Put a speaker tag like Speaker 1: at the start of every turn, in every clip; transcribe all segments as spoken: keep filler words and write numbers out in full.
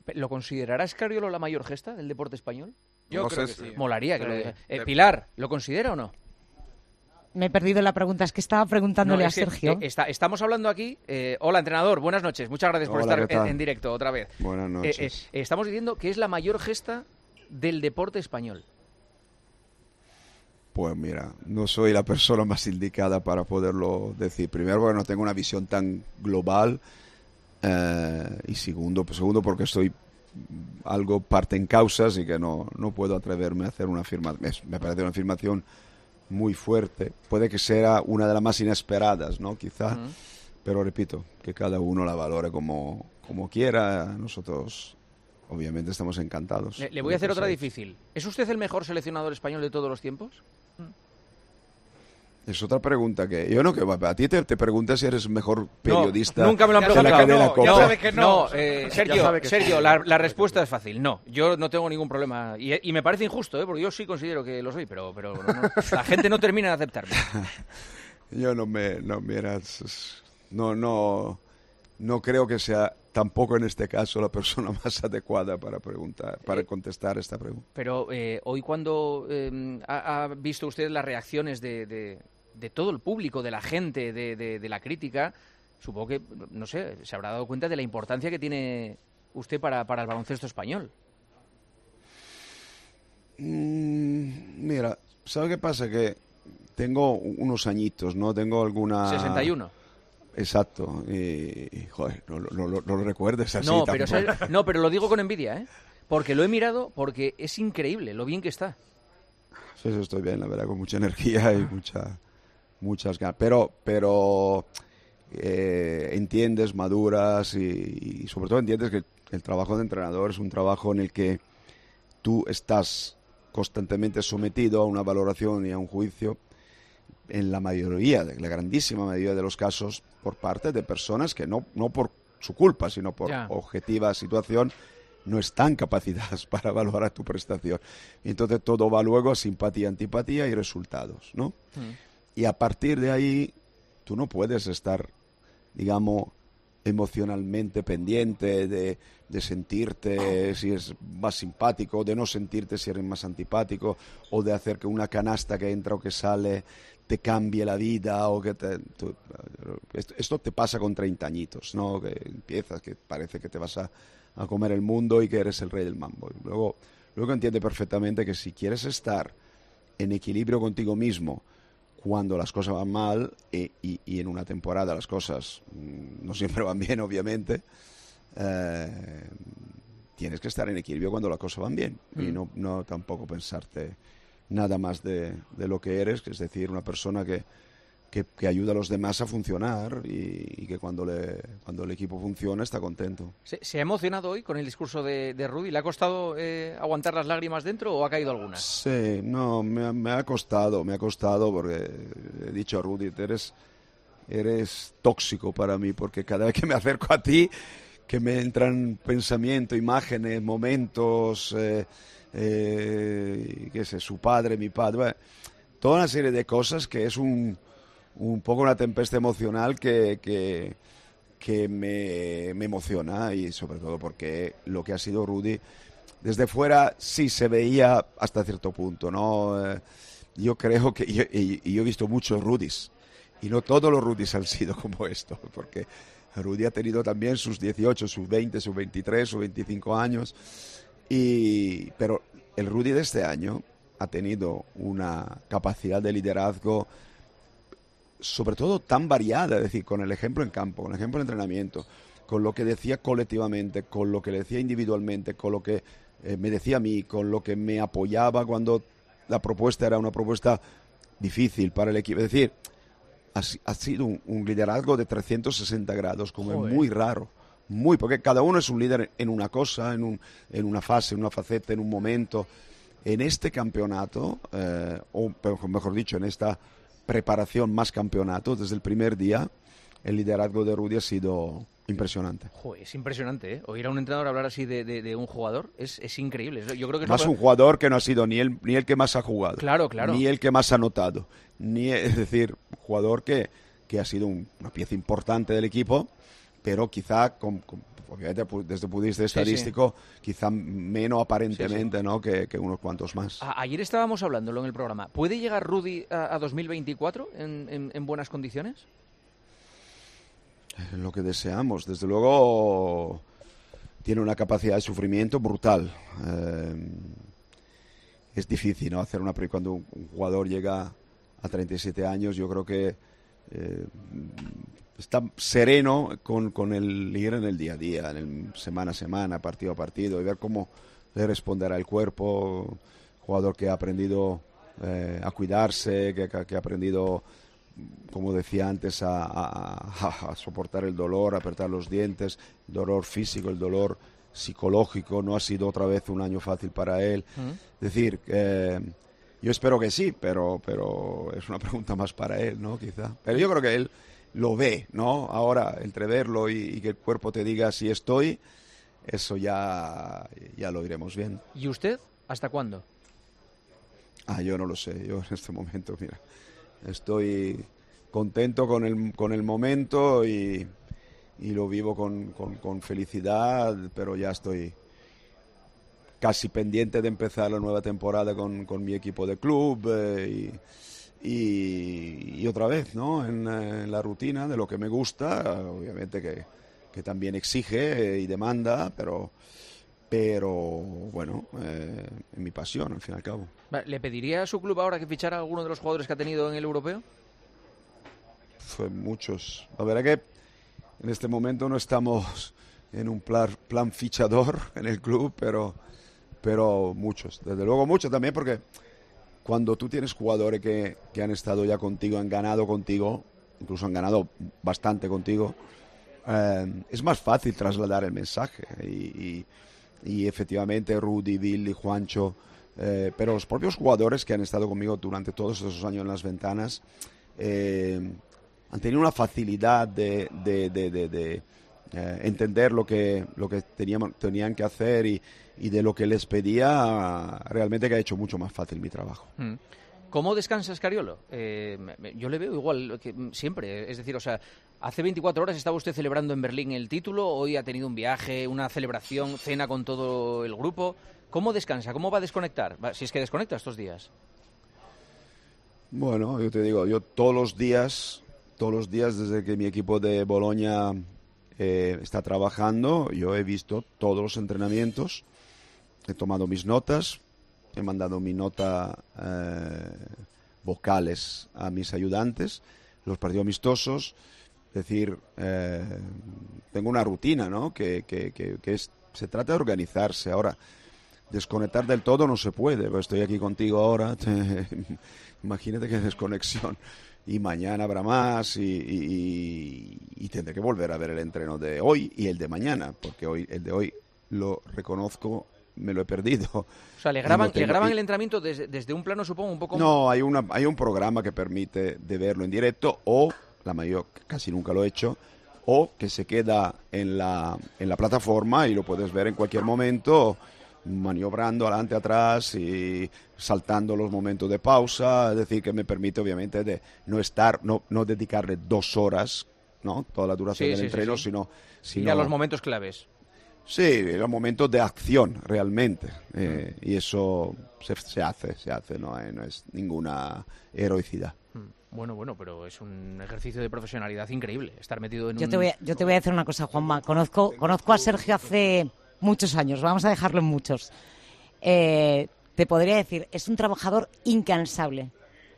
Speaker 1: ¿Lo considerará Scariolo la mayor gesta del deporte español?
Speaker 2: Yo
Speaker 3: No
Speaker 2: creo
Speaker 3: sé
Speaker 2: que
Speaker 3: si-
Speaker 2: sí.
Speaker 1: Molaría que
Speaker 2: Sí.
Speaker 1: lo diga. Eh,
Speaker 2: De-
Speaker 1: Pilar, ¿lo considera o no?
Speaker 4: Me he perdido la pregunta, es que estaba preguntándole
Speaker 1: No,
Speaker 4: a
Speaker 1: es que,
Speaker 4: Sergio.
Speaker 1: eh, está- estamos hablando aquí. eh, hola, entrenador, buenas noches. Muchas gracias por
Speaker 3: Hola,
Speaker 1: estar
Speaker 3: ¿qué
Speaker 1: en,
Speaker 3: tal?
Speaker 1: en directo otra vez.
Speaker 3: Buenas
Speaker 1: Eh,
Speaker 3: noches.
Speaker 1: eh, estamos diciendo que es la mayor gesta del deporte español.
Speaker 3: Pues mira, no soy la persona más indicada para poderlo decir. Primero, porque no tengo una visión tan global. eh, y segundo, pues segundo, porque estoy algo parte en causas y que no, no puedo atreverme a hacer una afirmación. Es- Me parece una afirmación muy fuerte. Puede que sea una de las más inesperadas, ¿no? Quizá.
Speaker 1: Mm.
Speaker 3: Pero repito, que cada uno la valore como, como quiera. Nosotros, obviamente, estamos encantados.
Speaker 1: Le, le
Speaker 3: de
Speaker 1: voy a
Speaker 3: lo
Speaker 1: hacer
Speaker 3: que
Speaker 1: otra
Speaker 3: se ha hecho.
Speaker 1: difícil. ¿Es usted el mejor seleccionador español de todos los tiempos?
Speaker 3: Es otra pregunta que... Yo no, que a ti te, te preguntas si eres mejor periodista
Speaker 1: No, nunca me lo han
Speaker 2: Ya
Speaker 3: de
Speaker 1: preguntado.
Speaker 3: la cadena
Speaker 2: no,
Speaker 3: Cope.
Speaker 2: ya sabe que no.
Speaker 1: No, eh,
Speaker 2: Ya
Speaker 1: Sergio,
Speaker 2: sabe que
Speaker 1: Sergio
Speaker 2: sí.
Speaker 1: la, la respuesta es fácil. No, yo no tengo ningún problema. Y, y me parece injusto, ¿eh? Porque yo sí considero que lo soy, pero, pero no, no. La gente no termina de aceptarme.
Speaker 3: Yo no me... No, mira, es- es- no, no, no creo que sea tampoco en este caso la persona más adecuada para preguntar, para
Speaker 1: Eh,
Speaker 3: contestar esta pregunta.
Speaker 1: Pero eh, hoy cuando eh, ha, ha visto usted las reacciones de, de, de todo el público, de la gente, de, de, de la crítica, supongo que, no sé, se habrá dado cuenta de la importancia que tiene usted para, para el baloncesto español.
Speaker 3: Mm, mira, ¿sabes qué pasa? Que tengo unos añitos, ¿no? Tengo alguna...
Speaker 1: sesenta y uno.
Speaker 3: Exacto. Y, y, joder, no, no- no- no lo recuerdes así
Speaker 1: No, pero,
Speaker 3: tampoco.
Speaker 1: ¿sabes? No, pero lo digo con envidia, ¿eh? Porque lo he mirado, porque es increíble lo bien que está.
Speaker 3: Sí, sí, estoy bien, la verdad, con mucha energía y mucha, muchas ganas. Pero, pero eh, entiendes, maduras y, y sobre todo entiendes que el trabajo de entrenador es un trabajo en el que tú estás constantemente sometido a una valoración y a un juicio en la mayoría, de la grandísima mayoría de los casos, por parte de personas que no, no por su culpa, sino por
Speaker 1: Ya.
Speaker 3: objetiva situación, no están capacitadas para valorar tu prestación. Y entonces todo va luego a simpatía, antipatía y resultados, ¿no?
Speaker 1: Mm.
Speaker 3: Y a partir de ahí, tú no puedes estar, digamos, emocionalmente pendiente de, de sentirte si es más simpático, de no sentirte si eres más antipático, o de hacer que una canasta que entra o que sale te cambie la vida, o que te... tú- esto, esto te pasa con treinta añitos, ¿no? Que empiezas, que parece que te vas a, a comer el mundo y que eres el rey del mambo. Y luego, luego entiende perfectamente que si quieres estar en equilibrio contigo mismo, cuando las cosas van mal y, y- y en una temporada las cosas mm, no siempre van bien, obviamente, eh, tienes que estar en equilibrio cuando las cosas van bien y
Speaker 1: Mm.
Speaker 3: no, no tampoco pensarte nada más de, de lo que eres, que es decir, una persona que, que, que ayuda a los demás a funcionar y, y que cuando, le, cuando el equipo funciona está contento.
Speaker 1: ¿Se, se ha emocionado hoy con el discurso de, de Rudy? ¿Le ha costado eh, aguantar las lágrimas dentro o ha caído alguna?
Speaker 3: Sí, no, me, ha- me ha costado, me ha costado porque he dicho a Rudy, eres, eres tóxico para mí, porque cada vez que me acerco a ti, que me entran pensamientos, imágenes, momentos, eh, eh, qué sé, su padre, mi padre, bueno, toda una serie de cosas que es un, un poco una tempestad emocional que, que, que me, me emociona y sobre todo porque lo que ha sido Rudy desde fuera sí se veía hasta cierto punto, ¿no? Eh, yo creo que, y, y- y yo he visto muchos Rudys, y no todos los Rudys han sido como esto, porque Rudy ha tenido también sus dieciocho, sus veinte, sus veintitrés, sus veinticinco años, y, pero el Rudy de este año ha tenido una capacidad de liderazgo sobre todo tan variada, es decir, con el ejemplo en campo, con el ejemplo en entrenamiento, con lo que decía colectivamente, con lo que le decía individualmente, con lo que eh, me decía a mí, con lo que me apoyaba cuando la propuesta era una propuesta difícil para el equipo. Es decir, ha, si- ha sido un, un liderazgo de trescientos sesenta grados, como
Speaker 1: Joder.
Speaker 3: es muy raro, muy, porque cada uno es un líder en una cosa, en, un, en una fase, en una faceta, en un momento. En este campeonato, eh, o pero mejor dicho, en esta preparación más campeonato, desde el primer día, el liderazgo de Rudy ha sido impresionante.
Speaker 1: Joder, es impresionante, ¿eh? Oír a un entrenador hablar así de, de- de un jugador es, es increíble. Yo creo que es
Speaker 3: Más
Speaker 1: lo-
Speaker 3: un jugador que no ha sido ni el, ni el que más ha jugado,
Speaker 1: Claro, claro.
Speaker 3: ni el que más ha anotado, ni, es decir, un jugador que, que ha sido un- una pieza importante del equipo, pero quizá con, con- obviamente desde el punto de vista estadístico, sí, sí. quizá menos aparentemente, sí, sí. ¿no? que, que unos cuantos más.
Speaker 1: A, ayer estábamos hablándolo en el programa. ¿Puede llegar Rudy a, a dos mil veinticuatro en, en, en buenas condiciones?
Speaker 3: Lo que deseamos. Desde luego tiene una capacidad de sufrimiento brutal. Eh, es difícil, ¿no? Hacer una cuando un jugador llega a treinta y siete años, yo creo que eh, está sereno con, con el ir en el día a día, en el semana a semana, partido a partido, y ver cómo le responderá el cuerpo. Jugador que ha aprendido eh, a cuidarse, que, que ha aprendido, como decía antes, a, a, a soportar el dolor, a apretar los dientes, el dolor físico, el dolor psicológico. No ha sido otra vez un año fácil para él. Uh-huh. Es decir, eh, yo espero que sí, pero, pero es una pregunta más para él, ¿no? Quizá. Pero yo creo que él lo ve, ¿no? Ahora, entre verlo y, y que el cuerpo te diga si estoy, eso ya, ya lo iremos bien.
Speaker 1: ¿Y usted? ¿Hasta cuándo?
Speaker 3: Ah, yo no lo sé. Yo en este momento, mira, estoy contento con el, con el momento y, y lo vivo con, con, con felicidad, pero ya estoy casi pendiente de empezar la nueva temporada con, con mi equipo de club eh, y, y, y otra vez, ¿no? En, en la rutina de lo que me gusta, obviamente que, que también exige y demanda, pero, pero bueno, eh, es mi pasión al fin y al cabo.
Speaker 1: ¿Le pediría a su club ahora que fichara a alguno de los jugadores que ha tenido en el europeo?
Speaker 3: Fue muchos. La verdad que en este momento no estamos en un plan, plan fichador en el club, pero, pero muchos. Desde luego muchos también, porque cuando tú tienes jugadores que, que han estado ya contigo, han ganado contigo, incluso han ganado bastante contigo, eh, es más fácil trasladar el mensaje. Y, y, y efectivamente Rudy, Billy, Juancho, eh, pero los propios jugadores que han estado conmigo durante todos esos años en las ventanas, eh, han tenido una facilidad de, de, de, de, de eh, entender lo que, lo que teníamos, tenían que hacer y, y de lo que les pedía, realmente que ha hecho mucho más fácil mi trabajo.
Speaker 1: Mm. ¿Cómo descansa Scariolo? Eh, yo le veo igual que siempre, es decir, o sea, hace veinticuatro horas estaba usted celebrando en Berlín el título, hoy ha tenido un viaje, una celebración, cena con todo el grupo. ¿Cómo descansa? ¿Cómo va a desconectar? Si es que desconecta estos días.
Speaker 3: Bueno, yo te digo, yo todos los días... Todos los días desde que mi equipo de Bolonia eh, está trabajando, yo he visto todos los entrenamientos, he tomado mis notas, he mandado mi nota eh, vocales a mis ayudantes, los partidos amistosos, es decir, eh, tengo una rutina, ¿no? Que, que, que, que es, se trata de organizarse. Ahora, desconectar del todo no se puede, pues estoy aquí contigo ahora, te, imagínate qué desconexión. Y mañana habrá más y, y, y tendré que volver a ver el entreno de hoy y el de mañana, porque hoy el de hoy lo reconozco, me lo he perdido.
Speaker 1: O sea, le graban, no tengo, ¿le graban y, el entrenamiento desde, desde un plano, supongo, un poco...
Speaker 3: No, hay, una, hay un programa que permite de verlo en directo, o, la mayor, casi nunca lo he hecho, o que se queda en la, en la plataforma y lo puedes ver en cualquier momento, maniobrando adelante, atrás y saltando los momentos de pausa, es decir, que me permite obviamente de no estar, no, no dedicarle dos horas, ¿no? Toda la duración sí, del sí, entreno, sí, sí. sino, sino...
Speaker 1: Y a los momentos claves.
Speaker 3: Sí, los momentos de acción realmente, eh, y eso se, se hace, se hace, no, eh, no es ninguna heroicidad.
Speaker 1: Bueno, bueno, pero es un ejercicio de profesionalidad increíble, estar metido en
Speaker 4: yo
Speaker 1: un...
Speaker 4: Te voy a, yo te voy a decir una cosa, Juanma, conozco, conozco a Sergio hace muchos años, vamos a dejarlo en muchos. Eh, te podría decir, es un trabajador incansable.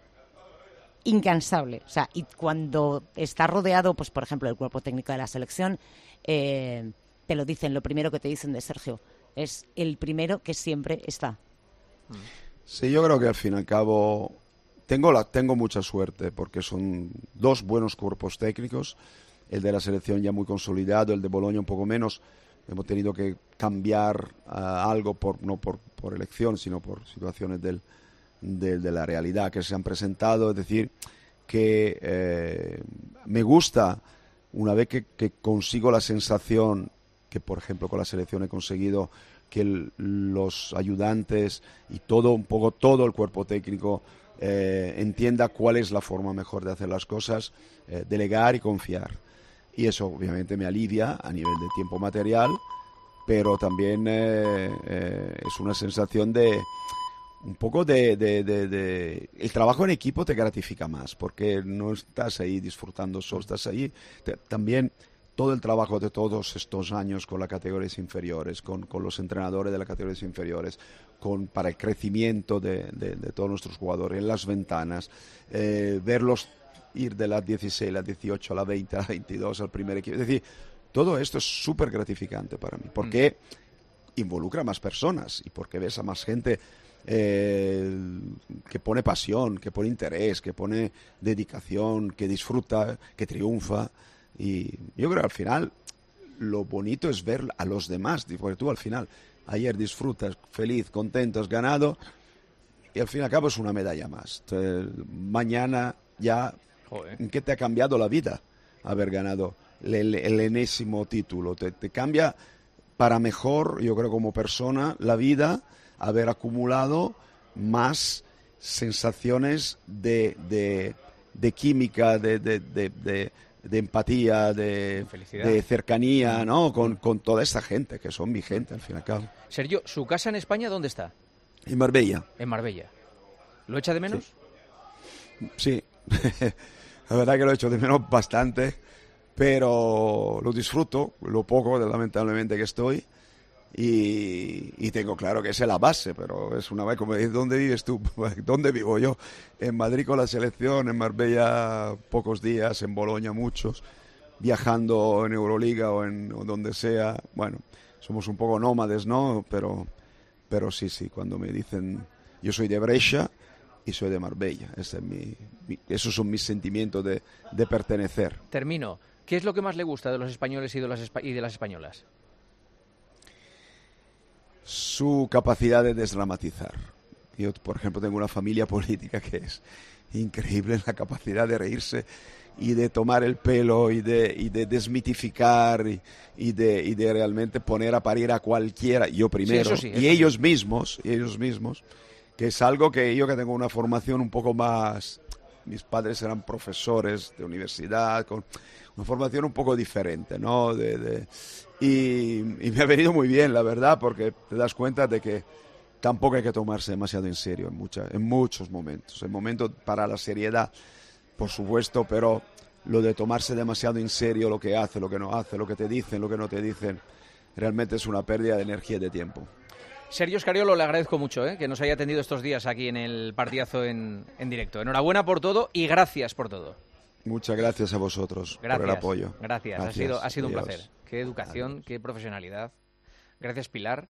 Speaker 4: Incansable. O sea, y cuando está rodeado, pues por ejemplo, el cuerpo técnico de la selección, eh, te lo dicen, lo primero que te dicen de Sergio, es el primero que siempre está.
Speaker 3: Sí, yo creo que al fin y al cabo tengo, la, tengo mucha suerte, porque son dos buenos cuerpos técnicos, el de la selección ya muy consolidado, el de Bolonia un poco menos. Hemos tenido que cambiar uh, algo, por, no por, por elección, sino por situaciones del, de, de la realidad que se han presentado. Es decir, que eh, me gusta, una vez que, que consigo la sensación, que por ejemplo con la selección he conseguido que el, los ayudantes y todo, un poco todo el cuerpo técnico eh, entienda cuál es la forma mejor de hacer las cosas, eh, delegar y confiar. y eso obviamente me alivia a nivel de tiempo material, pero también eh, eh, es una sensación de un poco de, de, de, de... El trabajo en equipo te gratifica más, porque no estás ahí disfrutando solo, estás ahí te, también... Todo el trabajo de todos estos años con las categorías inferiores, con, con los entrenadores de las categorías inferiores, con, para el crecimiento de, de, de todos nuestros jugadores, en las ventanas, eh, verlos ir de las dieciséis, las dieciocho, a la veinte, a la veintidós, al primer equipo. Es decir, todo esto es súper gratificante para mí, porque mm. involucra a más personas y porque ves a más gente eh, que pone pasión, que pone interés, que pone dedicación, que disfruta, que triunfa. Y yo creo que al final lo bonito es ver a los demás, porque tú al final ayer disfrutas, feliz, contento, has ganado y al fin y al cabo es una medalla más. Entonces, mañana ya, Joder. ¿En qué te ha cambiado la vida haber ganado el, el enésimo título? Te, te cambia para mejor, yo creo, como persona, la vida, haber acumulado más sensaciones de, de, de química, de... de, de, de de empatía, de, de cercanía, ¿no? Con, con toda esta gente, que son mi gente, al fin y al cabo.
Speaker 1: Sergio, ¿su casa en España dónde está?
Speaker 3: En Marbella.
Speaker 1: En Marbella. ¿Lo echa de menos?
Speaker 3: Sí, sí. La verdad que lo echo de menos bastante, pero lo disfruto, lo poco, lamentablemente, que estoy. Y, y tengo claro que esa es la base, pero es una vez como me dices, ¿dónde vives tú? ¿Dónde vivo yo? En Madrid con la selección, en Marbella pocos días, en Bolonia muchos, viajando en Euroliga o en o donde sea. Bueno, somos un poco nómades, ¿no? Pero, pero sí, sí, cuando me dicen, yo soy de Brescia y soy de Marbella. Ese es mi, mi, esos son mis sentimientos de, de pertenecer.
Speaker 1: Termino. ¿Qué es lo que más le gusta de los españoles y de las, y de las españolas?
Speaker 3: Su capacidad de desdramatizar. Yo, por ejemplo, tengo una familia política que es increíble en la capacidad de reírse y de tomar el pelo y de, y de desmitificar y, y, de, y de realmente poner a parir a cualquiera, yo primero, sí, sí, y ellos sí. mismos, y ellos mismos, que es algo que yo que tengo una formación un poco más... Mis padres eran profesores de universidad, con una formación un poco diferente, ¿no? De, de, y, y me ha venido muy bien, la verdad, porque te das cuenta de que tampoco hay que tomarse demasiado en serio en, mucha, en muchos momentos. El momento para la seriedad, por supuesto, pero lo de tomarse demasiado en serio lo que hace, lo que no hace, lo que te dicen, lo que no te dicen, realmente es una pérdida de energía y de tiempo.
Speaker 1: Sergio Scariolo, le agradezco mucho ¿eh? que nos haya atendido estos días aquí en el partidazo en, en directo. Enhorabuena por todo y gracias por todo.
Speaker 3: Muchas gracias a vosotros
Speaker 1: gracias,
Speaker 3: por el apoyo.
Speaker 1: Gracias, gracias. Ha sido, ha sido un placer. Qué educación, Adiós. Qué profesionalidad. Gracias, Pilar.